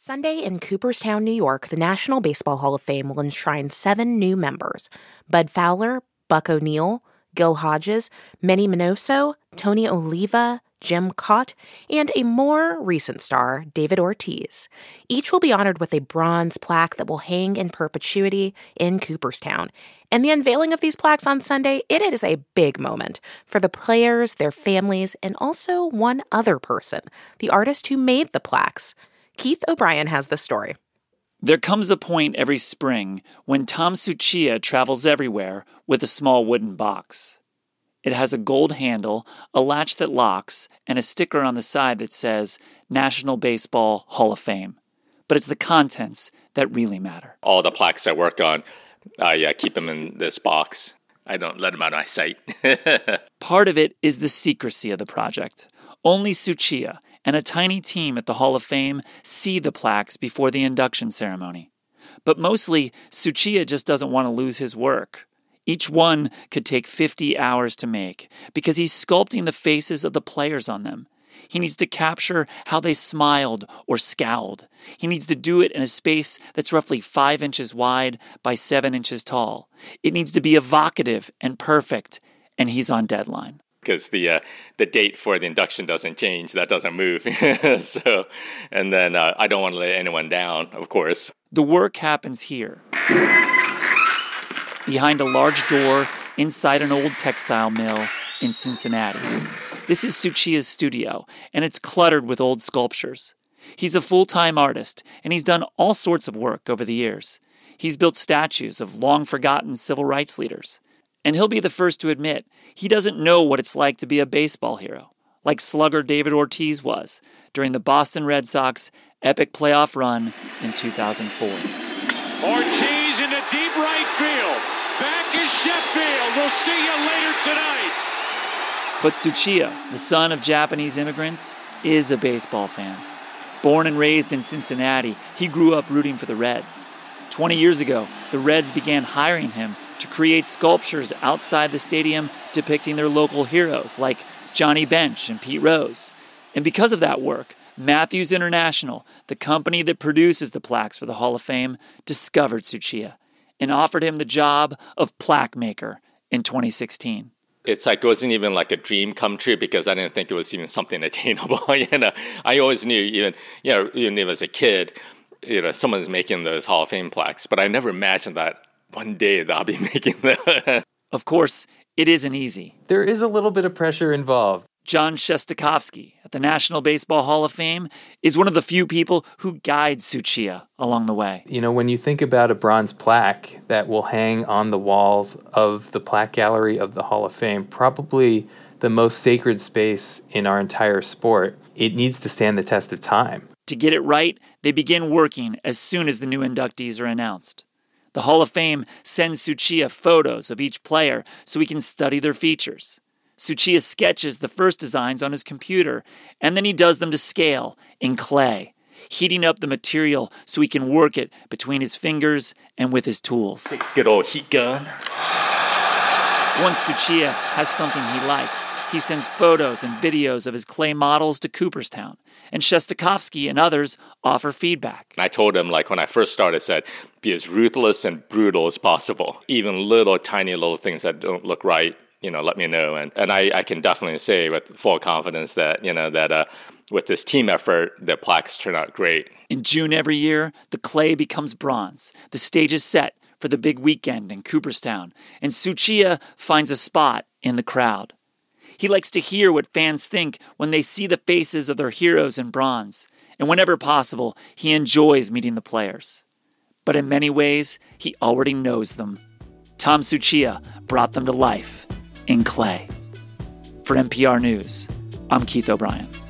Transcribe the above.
Sunday in Cooperstown, New York, the National Baseball Hall of Fame will enshrine 7 new members: Bud Fowler, Buck O'Neil, Gil Hodges, Manny Minoso, Tony Oliva, Jim Cott, and a more recent star, David Ortiz. Each will be honored with a bronze plaque that will hang in perpetuity in Cooperstown. And the unveiling of these plaques on Sunday, it is a big moment for the players, their families, and also one other person, the artist who made the plaques. Keith O'Brien has the story. There comes a point every spring when Tom Suchia travels everywhere with a small wooden box. It has a gold handle, a latch that locks, and a sticker on the side that says National Baseball Hall of Fame. But it's the contents that really matter. All the plaques I work on, I keep them in this box. I don't let them out of my sight. Part of it is the secrecy of the project. Only Suchia and a tiny team at the Hall of Fame see the plaques before the induction ceremony. But mostly, Suchia just doesn't want to lose his work. Each one could take 50 hours to make because he's sculpting the faces of the players on them. He needs to capture how they smiled or scowled. He needs to do it in a space that's roughly 5 inches wide by 7 inches tall. It needs to be evocative and perfect, and he's on deadline. Because the date for the induction doesn't change, that doesn't move. And then I don't want to let anyone down, of course. The work happens here, behind a large door inside an old textile mill in Cincinnati. This is Suchia's studio, and it's cluttered with old sculptures. He's a full-time artist, and he's done all sorts of work over the years. He's built statues of long-forgotten civil rights leaders. And he'll be the first to admit he doesn't know what it's like to be a baseball hero, like slugger David Ortiz was during the Boston Red Sox epic playoff run in 2004. Ortiz into deep right field. Back is Sheffield. We'll see you later tonight. But Suchia, the son of Japanese immigrants, is a baseball fan. Born and raised in Cincinnati, he grew up rooting for the Reds. 20 years ago, the Reds began hiring him to create sculptures outside the stadium depicting their local heroes like Johnny Bench and Pete Rose. And because of that work, Matthews International, the company that produces the plaques for the Hall of Fame, discovered Suchia and offered him the job of plaque maker in 2016. It wasn't even like a dream come true because I didn't think it was even something attainable. I always knew, even as a kid, someone's making those Hall of Fame plaques, but I never imagined that one day that I'll be making them. Of course, it isn't easy. There is a little bit of pressure involved. John Shestakovsky at the National Baseball Hall of Fame is one of the few people who guides Suchia along the way. When you think about a bronze plaque that will hang on the walls of the plaque gallery of the Hall of Fame, probably the most sacred space in our entire sport, it needs to stand the test of time. To get it right, they begin working as soon as the new inductees are announced. The Hall of Fame sends Suchia photos of each player so he can study their features. Suchia sketches the first designs on his computer, and then he does them to scale in clay, heating up the material so he can work it between his fingers and with his tools. Good old heat gun. Once Suchia has something he likes, he sends photos and videos of his clay models to Cooperstown, and Shestakovsky and others offer feedback. I told him, when I first started, said, be as ruthless and brutal as possible. Even tiny little things that don't look right, let me know. And I can definitely say with full confidence that, with this team effort, the plaques turn out great. In June every year, the clay becomes bronze. The stage is set for the big weekend in Cooperstown, and Suchia finds a spot in the crowd. He likes to hear what fans think when they see the faces of their heroes in bronze, and whenever possible, he enjoys meeting the players. But in many ways, he already knows them. Tom Suchia brought them to life in clay. For NPR News, I'm Keith O'Brien.